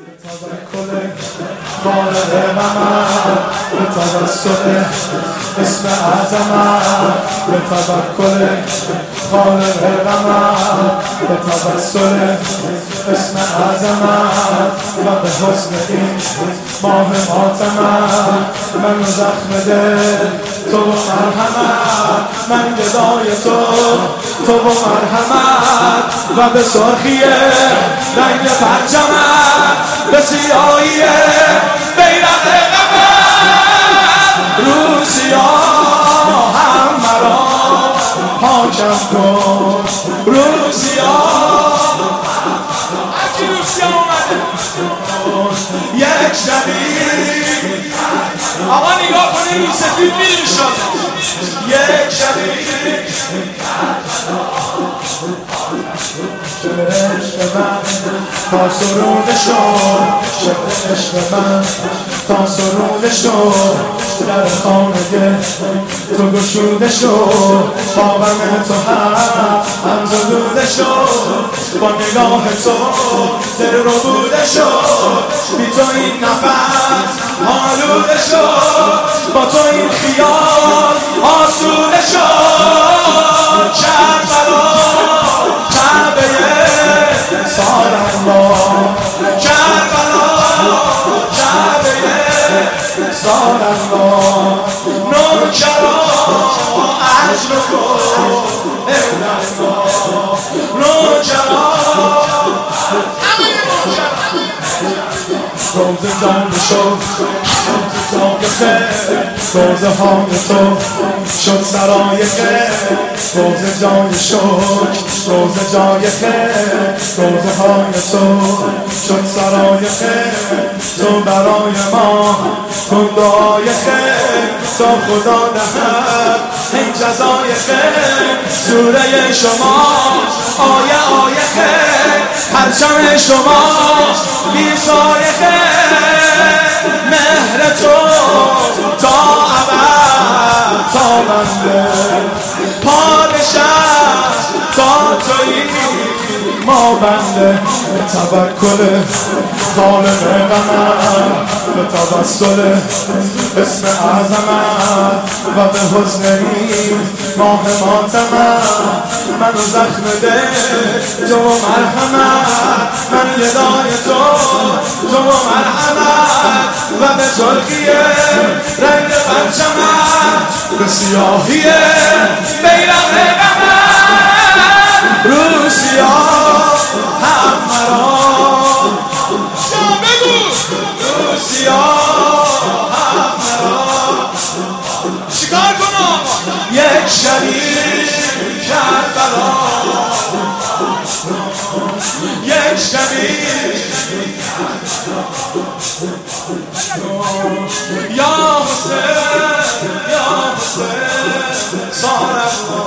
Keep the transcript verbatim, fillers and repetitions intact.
توکل خالق غمم به توسل اسم اعظمم به توکل خالق غمم به توسل اسم اعظمم و به حسن این ماه ماتمم من زخم دل تو و مرهمت من گدای تو تو و مرهمت و به سرخی رنگ پرچمت به سیاهی بیرق غمت رو سیاه هم مرا پاکم کن رو سیاه اکی رو سیاه اومده یک شبی آقا نگاه کنه رو سفید میریم شد یک شبی شبه عشق من تا سروده شد شبه عشق من تا سروده شد در خانه تو گشوده شد با غم تو هم زدوده شد با نگاه تو دل رو بوده شد بی تو این نفس آلوده شد با تو این خیال آسوده شد کربلا سارالله کربلا جعبه سارالله نوکرا عجل کن اولالله نوکرا همه نوکرا روز جان شد روز خیر روز های تو شد سرای خیر روز جای شکر روز جای خیر روزهای تو شد سرای خیر تو برای ما کن دعای خیر تا خدا دهد این جزای خیر سوره شما آیه آیه خیر پرچم شما بیسای خیر مهر تو تا ابد تا بنده پادشاه تا تویی ما بنده به توکل خالق غمم به توسل اسم اعظمم و به حسن این ماه ماتمم من و زخم دل تو و مرحمت من گدای تو تو و مرحمت و به سرخی رنگ پرچمت به سیاهی بیرق غمت رو سیاه هم مرا شما بگو رو سیاه هم مرا چیکار کنم یک شبی کربلا یک شبی یا حسین یا حسین سارالله